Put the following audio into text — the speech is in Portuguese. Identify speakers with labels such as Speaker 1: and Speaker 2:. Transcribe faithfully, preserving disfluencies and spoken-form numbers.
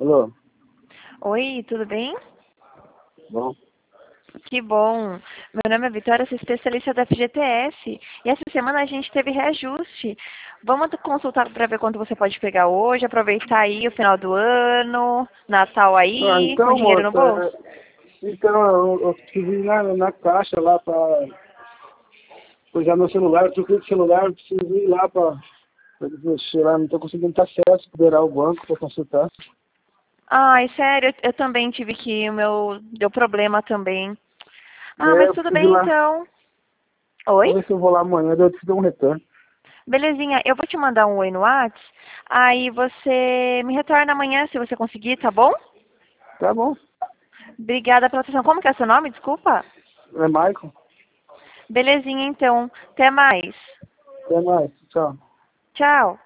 Speaker 1: Alô?
Speaker 2: Oi, tudo bem?
Speaker 1: Bom?
Speaker 2: Que bom. Meu nome é Vitória, sou especialista da F G T S. E essa semana a gente teve reajuste. Vamos consultar para ver quanto você pode pegar hoje, aproveitar aí o final do ano, Natal
Speaker 1: Ah,
Speaker 2: aí, com
Speaker 1: então,
Speaker 2: dinheiro no
Speaker 1: moça,
Speaker 2: bolso?
Speaker 1: é, então eu, eu preciso ir na, na caixa lá pra pegar meu celular, eu troquei de celular, eu preciso ir lá pra, pra mexer lá, não tô conseguindo ter acesso, liberar o banco pra consultar.
Speaker 2: Ai, sério, eu, eu também tive que ir, o meu deu problema também. Ah,
Speaker 1: É,
Speaker 2: mas
Speaker 1: eu
Speaker 2: tudo
Speaker 1: preciso ir
Speaker 2: bem
Speaker 1: lá,
Speaker 2: então. Oi?
Speaker 1: vou ver se eu vou lá amanhã, daí eu te dou um retorno.
Speaker 2: Belezinha, eu vou te mandar um oi no Whats, aí você me retorna amanhã se você conseguir, tá bom?
Speaker 1: Tá bom,
Speaker 2: Obrigada pela atenção. Como que é seu nome? Desculpa.
Speaker 1: é Maicon,
Speaker 2: Belezinha, então. Até mais.
Speaker 1: até mais, tchau.
Speaker 2: Tchau.